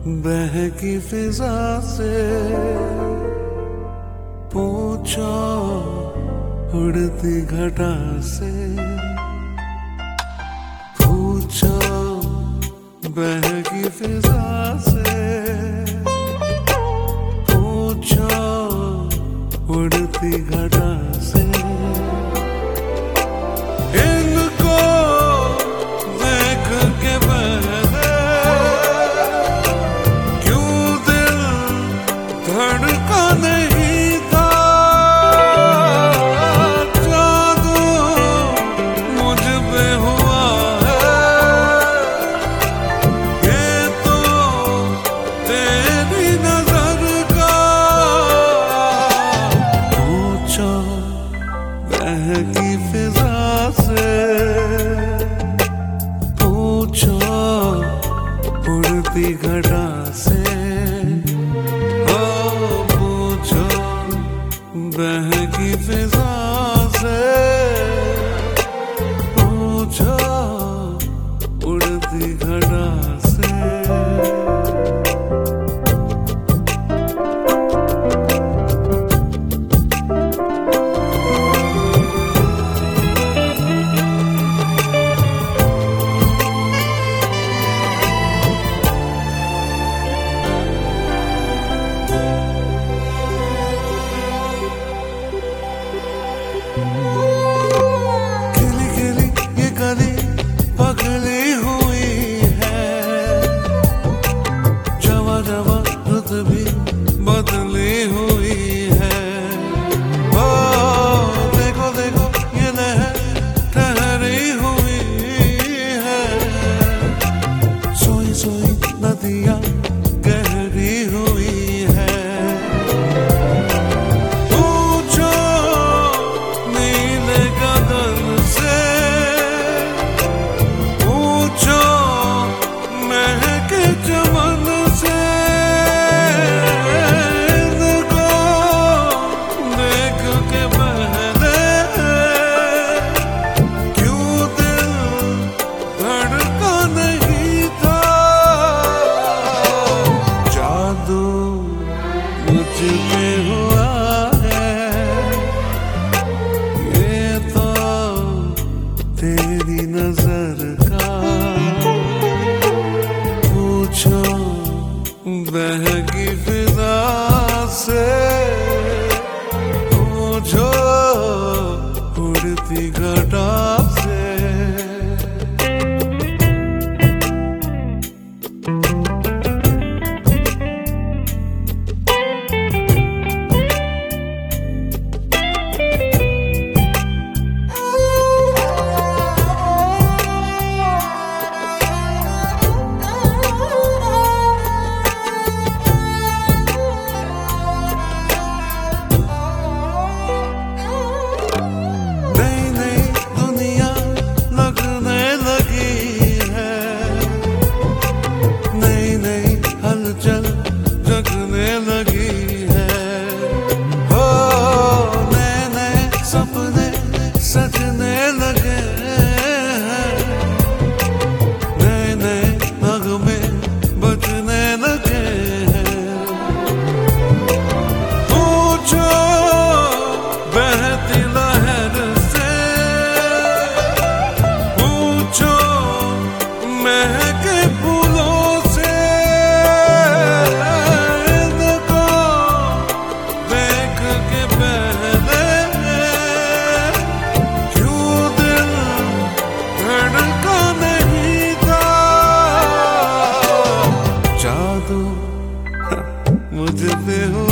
बहकी फिजा से पूछो, उड़ती घटा से पूछो, बहकी फिजा से पूछो, उड़ती घटा से इनको देख के पहले क्यों दिल धड़का नहीं था। जादू मुझ पे हुआ है, ये तो तेरी नजर का। पूछो बहकी फिजा से पूछो, उड़ती घटा से पूछो, बहकी फिजा से पूछो, उड़ती घटा से। खिली खिली ये कली पगली हुई है, जवा जवा रुत भी बदली हुई है। ओ देखो देखो ये लहर ठहरी हुई है, सोई सोई नदियां गहरी हुई है। चमन से इनको देख के पहले क्यों दिल धड़का नहीं था। जादू मुझ में हुआ है, ये तो तेरी नजर का। पूछो बहकी फिजा से पूछो, उड़ती घटा से। चल जगने लगी है, हो नए नए सपने सजने लगे हैं, नए नए नगमे बजने लगे हैं। पूछो बहती लहर से पूछो, महके फूलों मुझ पे हो